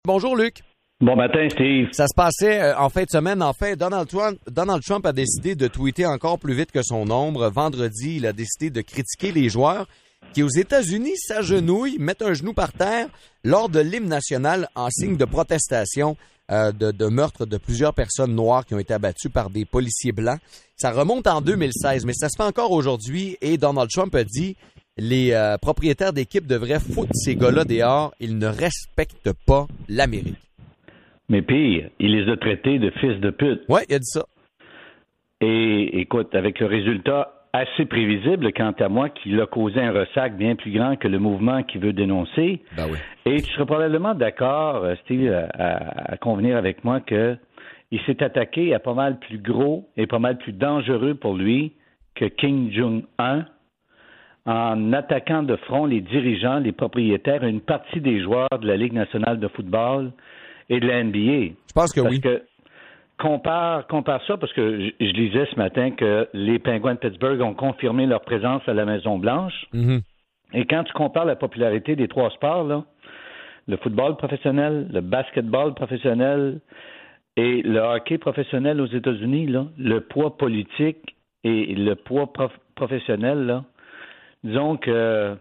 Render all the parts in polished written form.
Bonjour Luc. Bon matin, Steve. Ça se passait en fin de semaine. En fait, Donald Trump a décidé de tweeter encore plus vite que son ombre. Vendredi, il a décidé de critiquer les joueurs qui, aux États-Unis, s'agenouillent, mettent un genou par terre lors de l'hymne national en signe de protestation de meurtre de plusieurs personnes noires qui ont été abattues par des policiers blancs. Ça remonte en 2016, mais ça se fait encore aujourd'hui et Donald Trump a dit les propriétaires d'équipes devraient foutre ces gars-là dehors. Ils ne respectent pas l'Amérique. Mais pire, il les a traités de fils de pute. Oui, il a dit ça. Et écoute, avec le résultat assez prévisible, quant à moi, qu'il a causé un ressac bien plus grand que le mouvement qu'il veut dénoncer. Ben oui. Et tu seras probablement d'accord, Steve, à convenir avec moi que il s'est attaqué à pas mal plus gros et pas mal plus dangereux pour lui que Kim Jong-un en attaquant de front les dirigeants, les propriétaires, une partie des joueurs de la Ligue nationale de football et de la NBA. Je pense que parce oui. Que compare ça, parce que je lisais ce matin que les Penguins de Pittsburgh ont confirmé leur présence à la Maison-Blanche. Mm-hmm. Et quand tu compares la popularité des trois sports, là, le football professionnel, le basketball professionnel et le hockey professionnel aux États-Unis, là, le poids politique et le poids professionnel, là, disons que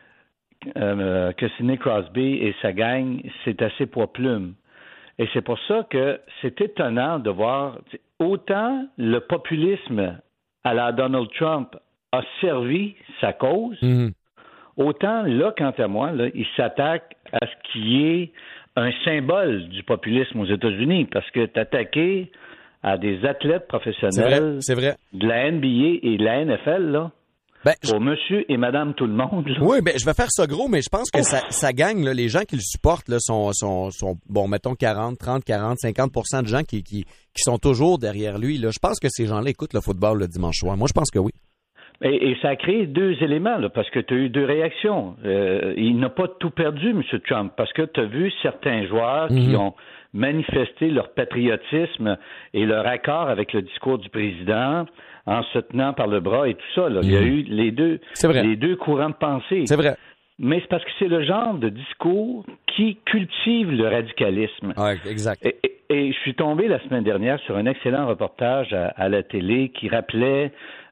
Sidney Crosby et sa gang, c'est assez poids-plume. Et c'est pour ça que c'est étonnant de voir autant le populisme à la Donald Trump a servi sa cause, autant là, quant à moi, là, il s'attaque à ce qui est un symbole du populisme aux États-Unis, parce que t'attaquer à des athlètes professionnels c'est vrai. De la NBA et de la NFL, là, pour monsieur et madame tout le monde. Là. Oui, je vais faire ça gros, mais je pense que ça gagne. Là, les gens qui le supportent là, sont bon, mettons 40, 50% de gens qui sont toujours derrière lui. Là. Je pense que ces gens-là écoutent le football le dimanche soir. Moi, je pense que oui. Et ça a créé deux éléments, là, parce que tu as eu deux réactions. Il n'a pas tout perdu, M. Trump, parce que tu as vu certains joueurs qui ont manifesté leur patriotisme et leur accord avec le discours du président en se tenant par le bras et tout ça. Là. Il y a eu les deux courants de pensée. C'est vrai. Mais c'est parce que c'est le genre de discours qui cultive le radicalisme. Ouais, exact. Et je suis tombé la semaine dernière sur un excellent reportage à la télé qui rappelait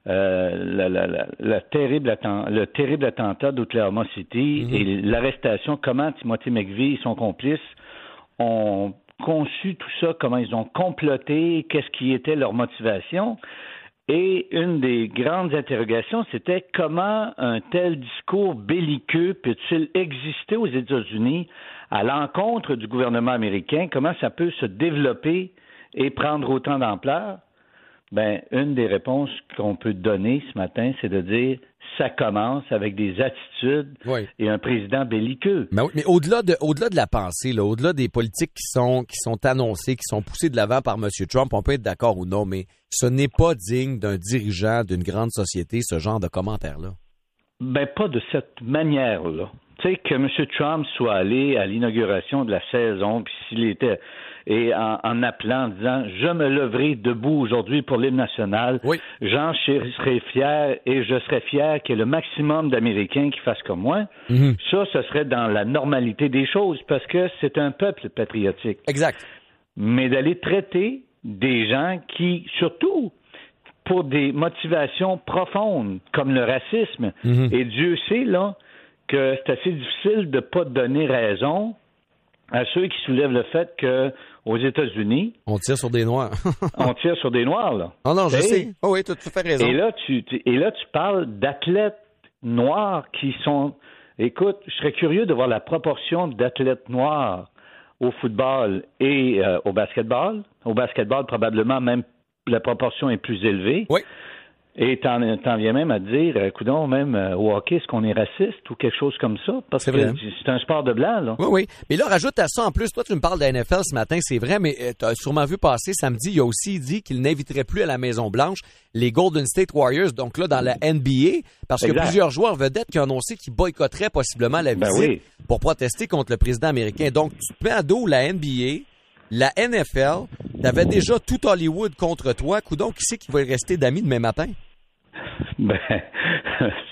le terrible attentat d'Oklahoma City et l'arrestation, comment Timothy McVeigh et son complice ont conçu tout ça, comment ils ont comploté, qu'est-ce qui était leur motivation. Et une des grandes interrogations, c'était comment un tel discours belliqueux peut-il exister aux États-Unis à l'encontre du gouvernement américain? Comment ça peut se développer et prendre autant d'ampleur? Une des réponses qu'on peut donner ce matin, c'est de dire ça commence avec des attitudes et un président belliqueux. Mais au-delà de la pensée, là, au-delà des politiques qui sont annoncées, qui sont poussées de l'avant par M. Trump, on peut être d'accord ou non, mais ce n'est pas digne d'un dirigeant d'une grande société, ce genre de commentaires-là. Pas de cette manière-là. Tu sais, que M. Trump soit allé à l'inauguration de la saison, puis s'il était... Et en appelant, en disant « Je me leverai debout aujourd'hui pour l'hymne national. J'en serai fier et je serai fier qu'il y ait le maximum d'Américains qui fassent comme moi. » Ça, ce serait dans la normalité des choses parce que c'est un peuple patriotique. Exact. Mais d'aller traiter des gens qui, surtout pour des motivations profondes comme le racisme, et Dieu sait là que c'est assez difficile de ne pas donner raison à ceux qui soulèvent le fait que aux États-Unis, on tire sur des Noirs. On tire sur des Noirs, là. Oh non, je sais. Oh oui, tu as tout à fait raison. Et là, tu parles d'athlètes noirs qui sont... Écoute, je serais curieux de voir la proportion d'athlètes noirs au football et au basketball. Au basketball, probablement, même la proportion est plus élevée. Oui. Et t'en viens même à dire, coudonc, même au hockey, est-ce qu'on est raciste ou quelque chose comme ça? Parce que c'est un sport de blanc, là. Oui. Mais là, rajoute à ça, en plus, toi, tu me parles de la NFL ce matin, c'est vrai, mais tu as sûrement vu passer samedi, il a aussi dit qu'il n'inviterait plus à la Maison-Blanche les Golden State Warriors, donc là, dans la NBA, parce que plusieurs joueurs vedettes qui ont annoncé qu'ils boycotteraient possiblement la visite pour protester contre le président américain. Donc, tu te mets à dos la NBA, la NFL, t'avais déjà tout Hollywood contre toi. Coudonc, qui c'est qui va y rester d'amis demain matin?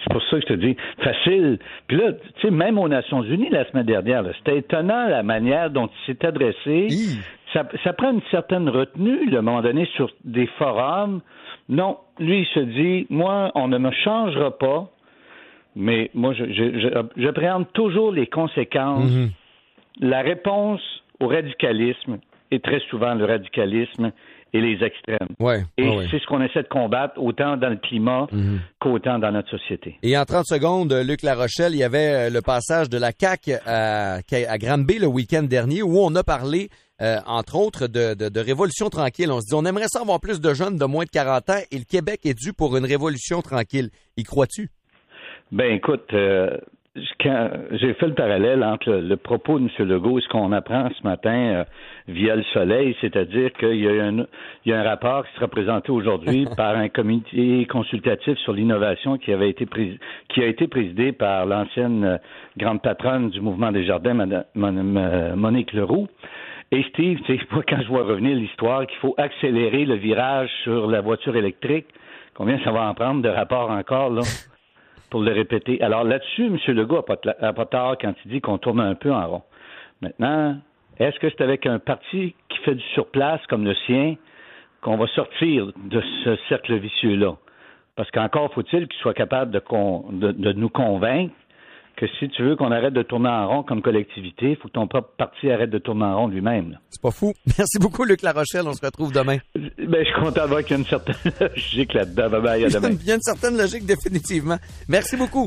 C'est pour ça que je te dis, facile. Puis là, tu sais, même aux Nations Unies la semaine dernière, là, c'était étonnant la manière dont il s'est adressé. Ça prend une certaine retenue, là, à un moment donné, sur des forums. Non, lui, il se dit, moi, on ne me changera pas, mais moi, j'appréhende toujours les conséquences. La réponse au radicalisme est très souvent le radicalisme et les extrêmes. C'est ce qu'on essaie de combattre, autant dans le climat qu'autant dans notre société. Et en 30 secondes, Luc Larochelle, il y avait le passage de la CAQ à Granby le week-end dernier où on a parlé, entre autres, de révolution tranquille. On se dit, on aimerait ça avoir plus de jeunes de moins de 40 ans et le Québec est dû pour une révolution tranquille. Y crois-tu? Ben écoute, quand j'ai fait le parallèle entre le propos de M. Legault et ce qu'on apprend ce matin via le Soleil, c'est-à-dire qu'il y a un rapport qui sera présenté aujourd'hui par un comité consultatif sur l'innovation qui a été présidé par l'ancienne grande patronne du mouvement des jardins, Monique Leroux. Et Steve, tu sais, moi, quand je vois revenir l'histoire qu'il faut accélérer le virage sur la voiture électrique, combien ça va en prendre de rapports encore, là? Pour le répéter. Alors là-dessus, M. Legault n'a pas tort quand il dit qu'on tourne un peu en rond. Maintenant, est-ce que c'est avec un parti qui fait du surplace comme le sien qu'on va sortir de ce cercle vicieux-là? Parce qu'encore faut-il qu'il soit capable de nous convaincre que si tu veux qu'on arrête de tourner en rond comme collectivité, il faut que ton propre parti arrête de tourner en rond lui-même. Là. C'est pas fou. Merci beaucoup, Luc Larochelle. On se retrouve demain. Ben, je suis content d'avoir qu'il y a une certaine logique là-dedans. Bye bye, à demain. Il y a une certaine logique, définitivement. Merci beaucoup.